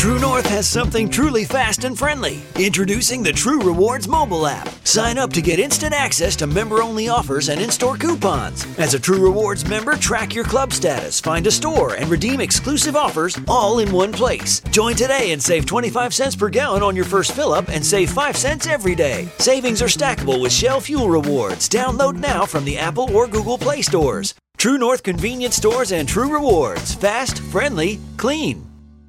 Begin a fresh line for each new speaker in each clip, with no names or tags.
True North has something truly fast and friendly. Introducing the True Rewards mobile app. Sign up to get instant access to member-only offers and in-store coupons. As a True Rewards member, track your club status, find a store, and redeem exclusive offers all in one place. Join today and save 25 cents per gallon on your first fill-up and save 5 cents every day. Savings are stackable with Shell Fuel Rewards. Download now from the Apple or Google Play stores. True North convenience stores and True Rewards. Fast, friendly, clean.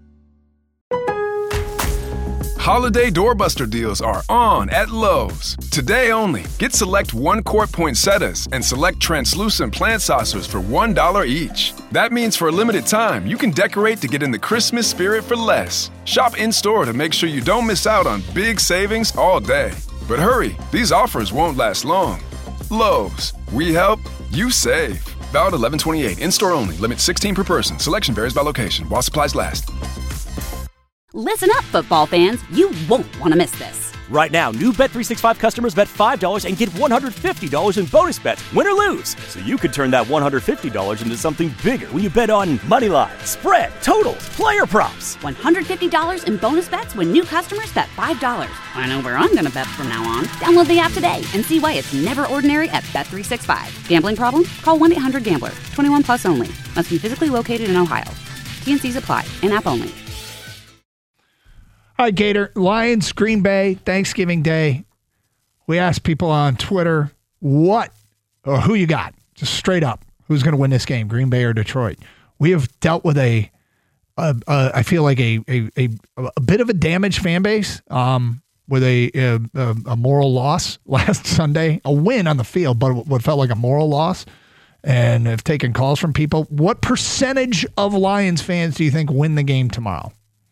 Holiday doorbuster deals are on at Lowe's. Today only, get select 1-quart poinsettias and select translucent plant saucers for $1 each. That means for a limited time, you can decorate to get in the Christmas spirit for less. Shop in-store to make sure you don't miss out on big savings all day. But hurry, these offers won't last long. Lowe's, we help, you save. Valid 11/28, in-store only, limit 16 per person. Selection varies by location, while supplies last.
Listen up, football fans. You won't want to miss this.
Right now, new Bet365 customers bet $5 and get $150 in bonus bets, win or lose. So you could turn that $150 into something bigger when you bet on money line, spread, totals, player props.
$150 in bonus bets when new customers bet $5. I know where I'm going to bet from now on. Download the app today and see why it's never ordinary at Bet365. Gambling problem? Call 1-800-GAMBLER. 21 plus only. Must be physically located in Ohio. T&Cs apply. In-app only.
All right, Gator. Lions, Green Bay, Thanksgiving Day. We asked people on Twitter who you got, just straight up. Who's going to win this game, Green Bay or Detroit? We have dealt with I feel like a bit of a damaged fan base with a moral loss last Sunday. A win on the field, but what felt like a moral loss. And have taken calls from people. What percentage of Lions fans do you think win the game tomorrow?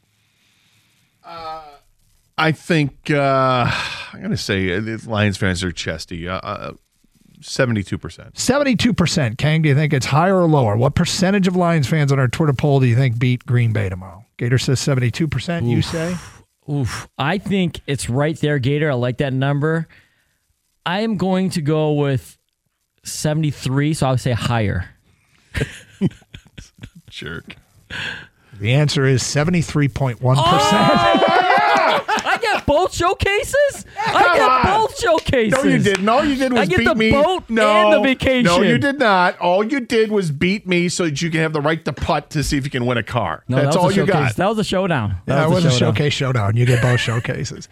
I think I'm going to say Lions fans are chesty. 72%.
72%. Kang, do you think it's higher or lower? What percentage of Lions fans on our Twitter poll do you think beat Green Bay tomorrow? Gator says 72%. Oof. You say?
Oof. I think it's right there, Gator. I like that number. I am going to go with 73, so I would say higher.
Jerk.
The answer is 73.1%.
I get both showcases?
No, you didn't. All you did was beat me.
I get the boat and the vacation.
No, you did not. All you did was beat me so that you can have the right to putt to see if you can win a car.
No,
that's all you got.
That was a showdown.
That was a showcase showdown. You get both showcases.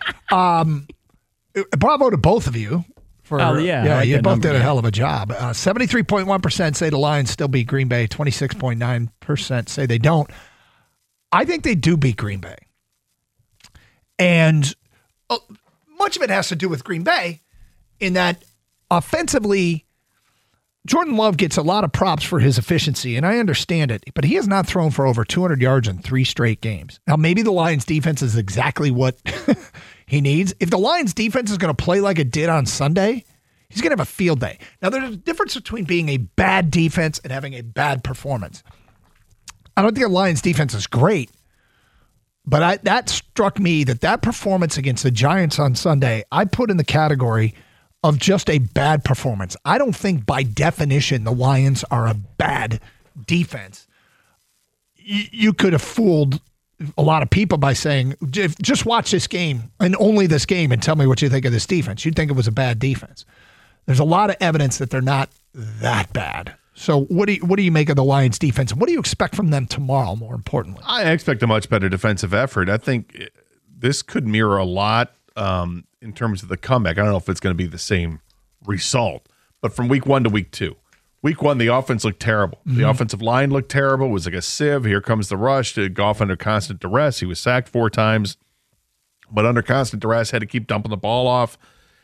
Bravo to both of you. You both did a hell of a job. 73.1% say the Lions still beat Green Bay. 26.9% say they don't. I think they do beat Green Bay. And much of it has to do with Green Bay in that offensively, Jordan Love gets a lot of props for his efficiency, and I understand it, but he has not thrown for over 200 yards in 3 straight games. Now, maybe the Lions defense is exactly what he needs. If the Lions defense is going to play like it did on Sunday, he's going to have a field day. Now, there's a difference between being a bad defense and having a bad performance. I don't think the Lions defense is great, but that struck me that performance against the Giants on Sunday, I put in the category of just a bad performance. I don't think by definition the Lions are a bad defense. You could have fooled a lot of people by saying, just watch this game and only this game and tell me what you think of this defense. You'd think it was a bad defense. There's a lot of evidence that they're not that bad. So what do you make of the Lions defense? What do you expect from them tomorrow, more importantly?
I expect a much better defensive effort. I think this could mirror a lot in terms of the comeback. I don't know if it's going to be the same result, but from week 1 to week 2. Week 1, the offense looked terrible. Mm-hmm. The offensive line looked terrible. It was like a sieve. Here comes the rush. Goff under constant duress. He was sacked 4 times, but under constant duress, had to keep dumping the ball off.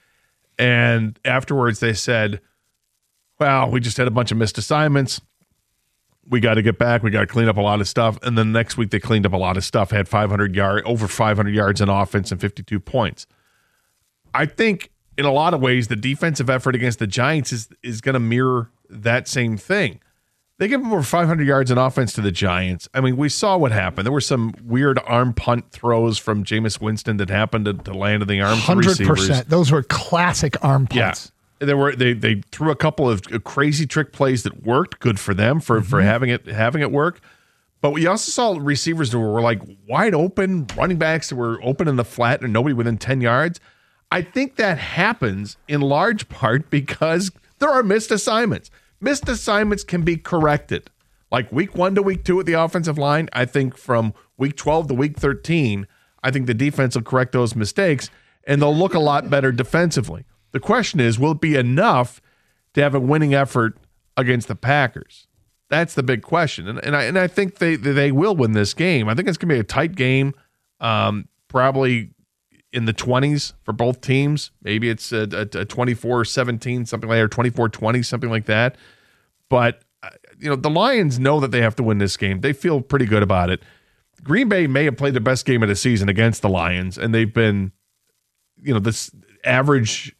And afterwards they said, well, we just had a bunch of missed assignments. We got to get back. We got to clean up a lot of stuff. And then next week they cleaned up a lot of stuff, had over 500 yards in offense and 52 points. I think in a lot of ways the defensive effort against the Giants is going to mirror that same thing. They gave them over 500 yards in offense to the Giants. I mean, we saw what happened. There were some weird arm punt throws from Jameis Winston that happened to land in the arms of receivers.
100%. Those were classic arm punts.
Yeah. They threw a couple of crazy trick plays that worked. Good for them for having it work. But we also saw receivers that were like wide open, running backs that were open in the flat and nobody within 10 yards. I think that happens in large part because there are missed assignments. Missed assignments can be corrected. Like week 1 to week 2 at the offensive line, I think from week 12 to week 13, I think the defense will correct those mistakes and they'll look a lot better defensively. The question is, will it be enough to have a winning effort against the Packers? That's the big question. And I think they will win this game. I think it's going to be a tight game, probably in the 20s for both teams. Maybe it's a 24-17, something like that, or 24-20, something like that. But, the Lions know that they have to win this game. They feel pretty good about it. Green Bay may have played the best game of the season against the Lions, and they've been, this average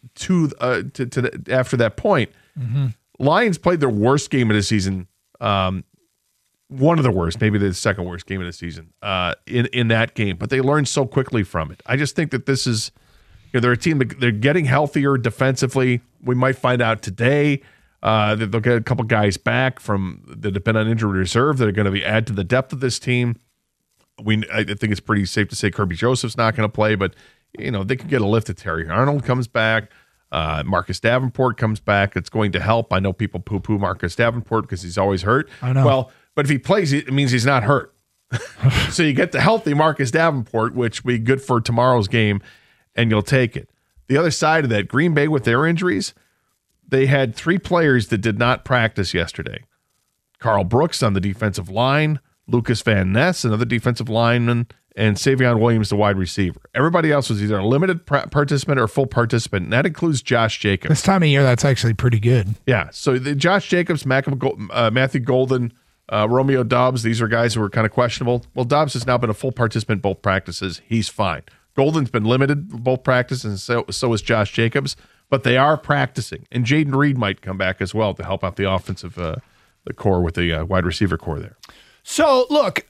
after that point. Mm-hmm. Lions played their worst game of the season, one of the worst, maybe the second worst game of the season in that game, but they learned so quickly from it. I just think that this is, they're a team that they're getting healthier defensively. We might find out today that they'll get a couple guys back that have been on injured reserve that are going to add to the depth of this team. I think it's pretty safe to say Kirby Joseph's not going to play, but they can get a lift at Terry Arnold comes back. Marcus Davenport comes back. It's going to help. I know people poo-poo Marcus Davenport because he's always hurt.
I know.
Well, but if he plays, it means he's not hurt. So you get the healthy Marcus Davenport, which will be good for tomorrow's game, and you'll take it. The other side of that, Green Bay with their injuries, they had 3 players that did not practice yesterday. Carl Brooks on the defensive line, Lucas Van Ness, another defensive lineman, and Savion Williams, the wide receiver. Everybody else was either a limited participant or full participant, and that includes Josh Jacobs.
This time of year, that's actually pretty good.
Yeah, so Josh Jacobs, Matthew Golden, Romeo Doubs, these are guys who are kind of questionable. Well, Doubs has now been a full participant in both practices. He's fine. Golden's been limited both practices, and so is Josh Jacobs, but they are practicing. And Jaden Reed might come back as well to help out the offensive the core with the wide receiver core there.
So, look,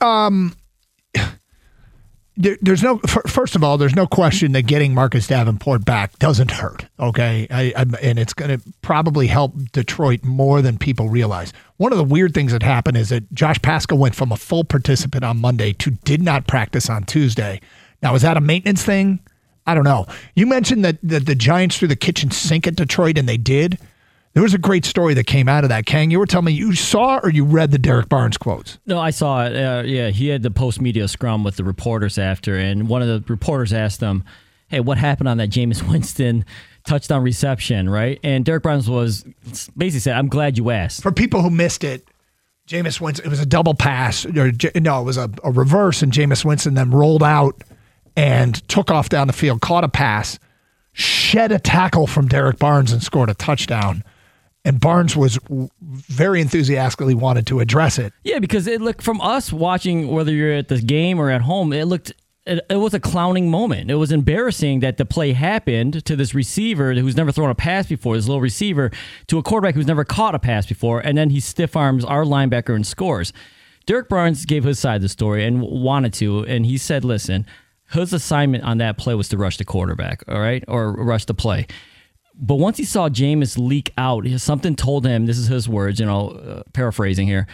there's first of all, there's no question that getting Marcus Davenport back doesn't hurt, okay? And it's going to probably help Detroit more than people realize. One of the weird things that happened is that Josh Paschal went from a full participant on Monday to did not practice on Tuesday. Now, is that a maintenance thing? I don't know. You mentioned that the Giants threw the kitchen sink at Detroit, and they did. There was a great story that came out of that, Kang. You were telling me you saw or you read the Derek Barnes quotes?
No, I saw it. Yeah, he had the post-media scrum with the reporters after, and one of the reporters asked him, hey, what happened on that Jameis Winston touchdown reception, right? And Derek Barnes basically said, I'm glad you asked.
For people who missed it, Jameis Winston, it was a double pass. It was a reverse, and Jameis Winston then rolled out and took off down the field, caught a pass, shed a tackle from Derek Barnes, and scored a touchdown. And Barnes was very enthusiastically wanted to address it.
Yeah, because it looked, from us watching, whether you're at the game or at home, it was a clowning moment. It was embarrassing that the play happened to this receiver who's never thrown a pass before, this little receiver, to a quarterback who's never caught a pass before, and then he stiff arms our linebacker and scores. Derek Barnes gave his side of the story and wanted to, and he said, listen, his assignment on that play was to rush the quarterback, all right, or rush the play. But once he saw Jameis leak out, something told him, this is his words, paraphrasing here,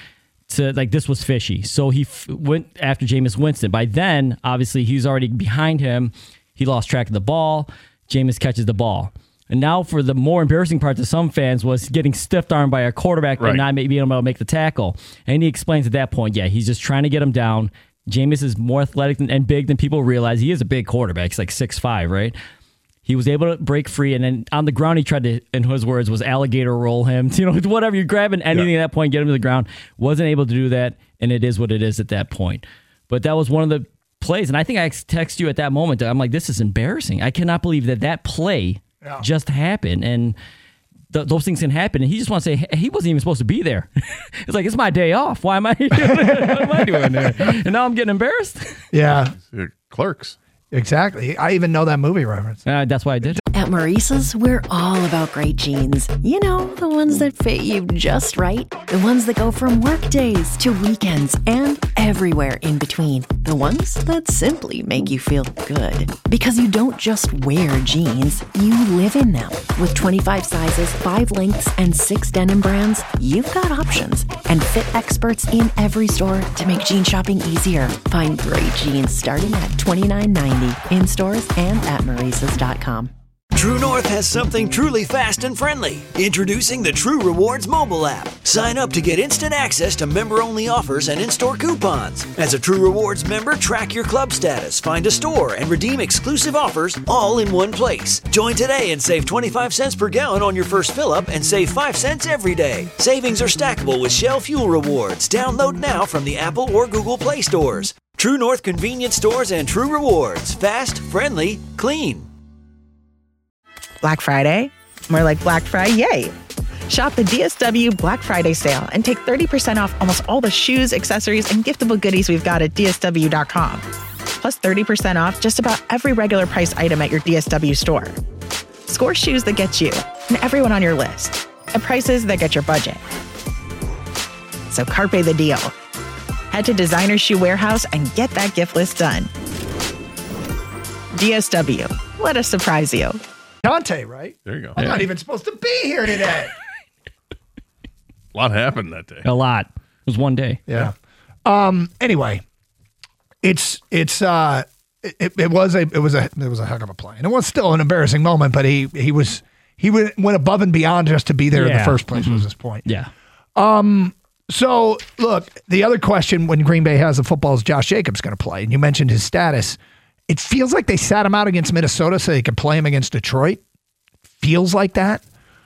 this was fishy. So he went after Jameis Winston. By then, obviously, he's already behind him. He lost track of the ball. Jameis catches the ball. And now for the more embarrassing part to some fans was getting stiff-armed by a quarterback and not being able to make the tackle. And he explains at that point, he's just trying to get him down. Jameis is more athletic and big than people realize. He is a big quarterback. He's like 6'5", right? He was able to break free, and then on the ground, he tried to, in his words, was alligator roll him. Whatever, you're grabbing anything at that point, get him to the ground. Wasn't able to do that, and it is what it is at that point. But that was one of the plays, and I think I texted you at that moment. I'm like, this is embarrassing. I cannot believe that play just happened, and those things can happen. And he just wants to say, hey, he wasn't even supposed to be there. It's like, it's my day off. Why am I what am I doing there? And now I'm getting embarrassed.
Yeah.
Clerks.
Exactly. I even know that movie reference.
That's why I did.
At Maurice's, we're all about great jeans. You know, the ones that fit you just right. The ones that go from work days to weekends and everywhere in between. The ones that simply make you feel good. Because you don't just wear jeans, you live in them. With 25 sizes, 5 lengths, and 6 denim brands, you've got options. And fit experts in every store to make jean shopping easier. Find great jeans starting at $29.90 in stores and at Maurices.com.
True North has something truly fast and friendly. Introducing the True Rewards mobile app. Sign up to get instant access to member-only offers and in-store coupons. As a True Rewards member, track your club status, find a store, and redeem exclusive offers all in one place. Join today and save 25 cents per gallon on your first fill-up and save 5 cents every day. Savings are stackable with Shell Fuel Rewards. Download now from the Apple or Google Play stores. True North convenience stores and True Rewards. Fast, friendly, clean.
Black Friday? More like Black Friday, yay! Shop the DSW Black Friday sale and take 30% off almost all the shoes, accessories, and giftable goodies we've got at DSW.com. Plus 30% off just about every regular price item at your DSW store. Score shoes that get you and everyone on your list at prices that get your budget. So carpe the deal. Head to Designer Shoe Warehouse and get that gift list done. DSW, let us surprise you.
Dante, right?
There you go.
I'm not even supposed to be here today.
A lot happened that day.
A lot. It was one day.
Yeah. Anyway, it was a heck of a play, and it was still an embarrassing moment. But he went above and beyond just to be there in the first place. Was his point?
Yeah.
So look, the other question when Green Bay has the football is Josh Jacobs going to play, and you mentioned his status. It feels like they sat him out against Minnesota so they could play him against Detroit. Feels like that.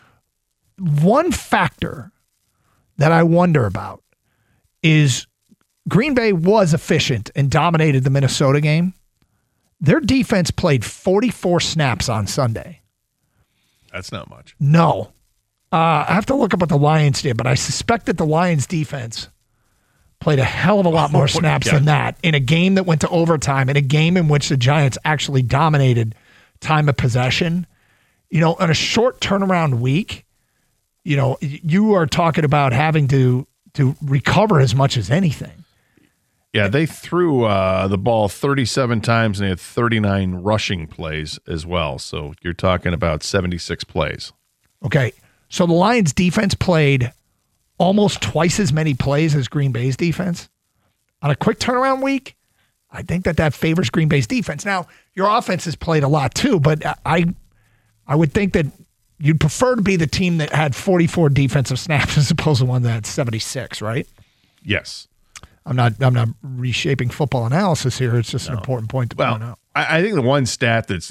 One factor that I wonder about is Green Bay was efficient and dominated the Minnesota game. Their defense played 44 snaps on Sunday.
That's not much.
No. I have to look up what the Lions did, but I suspect that the Lions defense played a hell of a lot more snaps than that in a game that went to overtime, in a game in which the Giants actually dominated time of possession. You know, on a short turnaround week, you know, you are talking about having to recover as much as anything.
Yeah, they threw the ball 37 times and they had 39 rushing plays as well. So you're talking about 76 plays.
Okay, so the Lions defense played almost twice as many plays as Green Bay's defense. On a quick turnaround week, I think that favors Green Bay's defense. Now, your offense has played a lot too, but I would think that you'd prefer to be the team that had 44 defensive snaps as opposed to one that had 76, right?
Yes.
I'm not reshaping football analysis here. It's just an important point to point out.
I think the one stat that's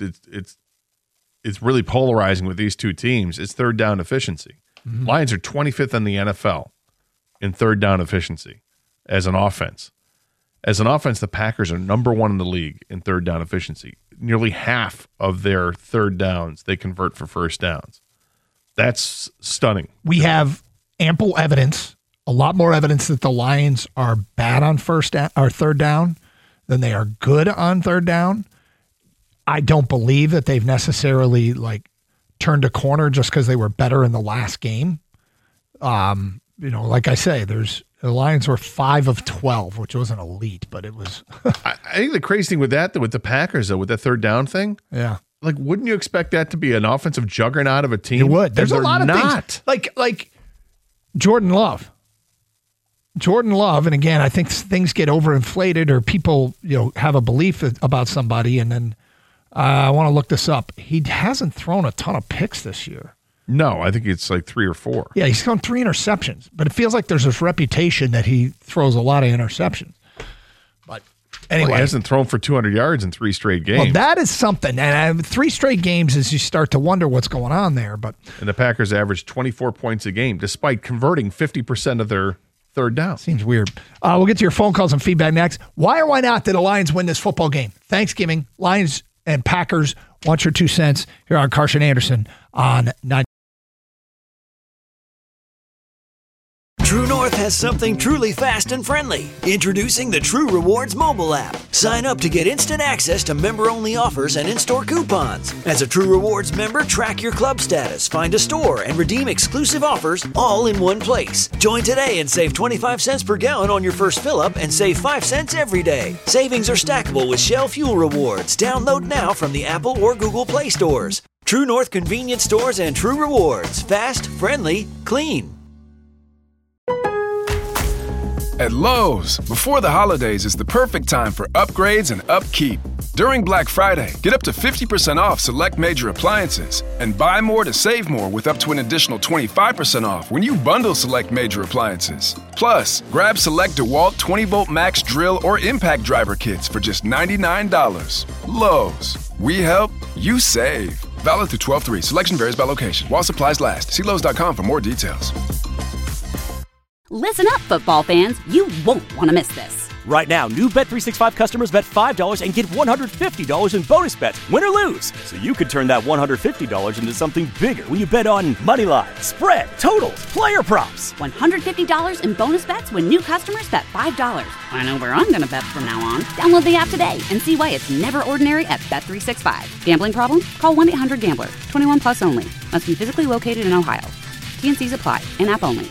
it's really polarizing with these two teams is third down efficiency. Mm-hmm. Lions are 25th in the NFL in third down efficiency as an offense. As an offense, the Packers are number one in the league in third down efficiency. Nearly half of their third downs they convert for first downs. That's stunning.
We have ample evidence, a lot more evidence that the Lions are bad on third down than they are good on third down. I don't believe that they've necessarily turned a corner just because they were better in the last game. Like I say, the Lions were 5 of 12, which wasn't elite, but it was.
I think the crazy thing with that, with the Packers, though, with that third down thing,
yeah,
wouldn't you expect that to be an offensive juggernaut of a team?
You would. There's a lot of things like Jordan Love. And again, I think things get overinflated, or people have a belief about somebody, and then. I want to look this up. He hasn't thrown a ton of picks this year.
No, I think it's 3 or 4.
Yeah, he's thrown 3 interceptions, but it feels like there's this reputation that he throws a lot of interceptions. But anyway.
He hasn't thrown for 200 yards in 3 straight games.
Well, that is something. And 3 straight games is you start to wonder what's going on there.
And the Packers averaged 24 points a game, despite converting 50% of their third down.
Seems weird. We'll get to your phone calls and feedback next. Why or why not did the Lions win this football game? Thanksgiving, Lions and Packers. Want your 2 cents here on Carson Anderson on 9.
True North North has something truly fast and friendly. Introducing the True Rewards mobile app. Sign up to get instant access to member-only offers and in-store coupons. As a True Rewards member, track your club status, find a store, and redeem exclusive offers all in one place. Join today and save 25 cents per gallon on your first fill-up and save 5 cents every day. Savings are stackable with Shell Fuel Rewards. Download now from the Apple or Google Play stores. True North convenience stores and True Rewards. Fast, friendly, clean.
At Lowe's, before the holidays is the perfect time for upgrades and upkeep. During Black Friday, get up to 50% off select major appliances and buy more to save more with up to an additional 25% off when you bundle select major appliances. Plus, grab select DeWalt 20-volt max drill or impact driver kits for just $99. Lowe's, we help, you save. Valid through 12/3. Selection varies by location. While supplies last. See Lowe's.com for more details.
Listen up, football fans. You won't want to miss this.
Right now, new Bet365 customers bet $5 and get $150 in bonus bets, win or lose. So you could turn that $150 into something bigger when you bet on money line, spread, totals, player props.
$150 in bonus bets when new customers bet $5. I know where I'm going to bet from now on. Download the app today and see why it's never ordinary at Bet365. Gambling problem? Call 1-800-GAMBLER. 21 plus only. Must be physically located in Ohio. T&Cs apply. In-app only.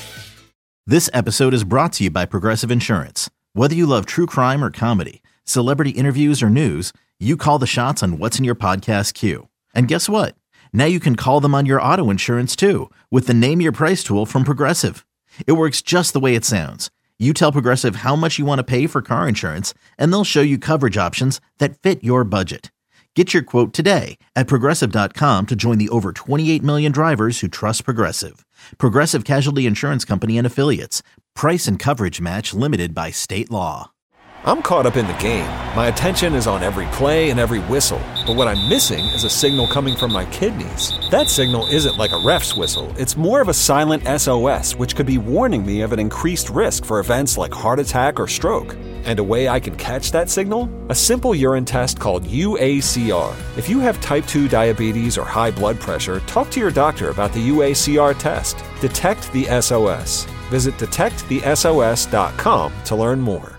This episode is brought to you by Progressive Insurance. Whether you love true crime or comedy, celebrity interviews or news, you call the shots on what's in your podcast queue. And guess what? Now you can call them on your auto insurance too with the Name Your Price tool from Progressive. It works just the way it sounds. You tell Progressive how much you want to pay for car insurance, and they'll show you coverage options that fit your budget. Get your quote today at Progressive.com to join the over 28 million drivers who trust Progressive. Progressive Casualty Insurance Company and Affiliates. Price and coverage match limited by state law.
I'm caught up in the game. My attention is on every play and every whistle. But what I'm missing is a signal coming from my kidneys. That signal isn't like a ref's whistle. It's more of a silent SOS, which could be warning me of an increased risk for events like heart attack or stroke. And a way I can catch that signal? A simple urine test called UACR. If you have type 2 diabetes or high blood pressure, talk to your doctor about the UACR test. Detect the SOS. Visit detectthesos.com to learn more.